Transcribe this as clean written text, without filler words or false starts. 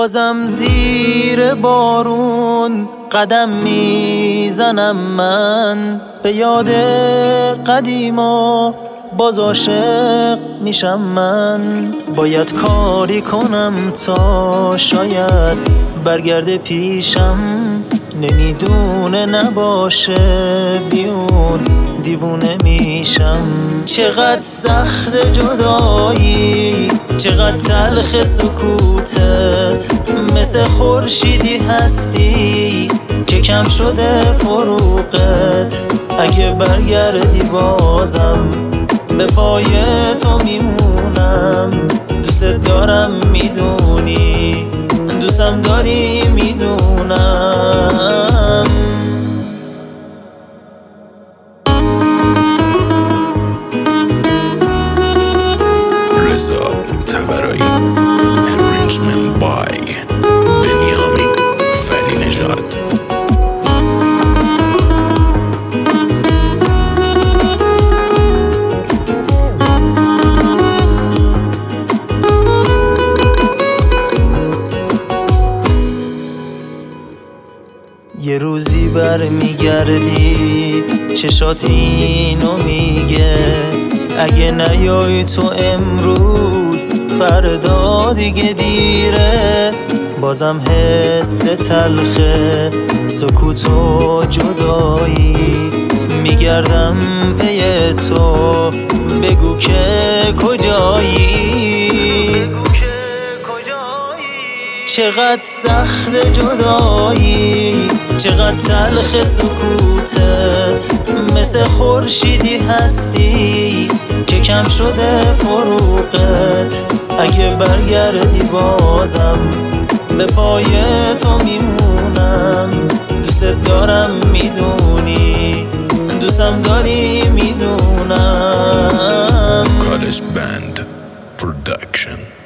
بازم زیر بارون قدم میزنم من، به یاد قدیما باز عاشق میشم من. باید کاری کنم تا شاید برگرده پیشم، نمیدونه نباشه بیون دیوونه میشم. چقدر سخت جدایی، چقدر تلخ سکوتت، مثل خورشیدی هستی که کم شده فروغت. اگه برگردی بازم به پای تو میمونم، دوست دارم میدونی، دوستم داری میدونم. رضا طبرایی Arrangement by بنیامین فری نژاد. یه روزی برمیگردی چشات اینو میگه، اگه نیای تو امروز فردا دیگه دیره. بازم حس تلخه سکوت و جدایی، میگردم پی تو، بگو که کجایی. چقدر سخت جدایی، چقدر تلخ سکوتت، مثل خورشیدی هستی که کم شده فروغت. اگه برگردی بازم به پای تو میمونم، دوست دارم میدونی، دوستم داری میدونم. College Band Production.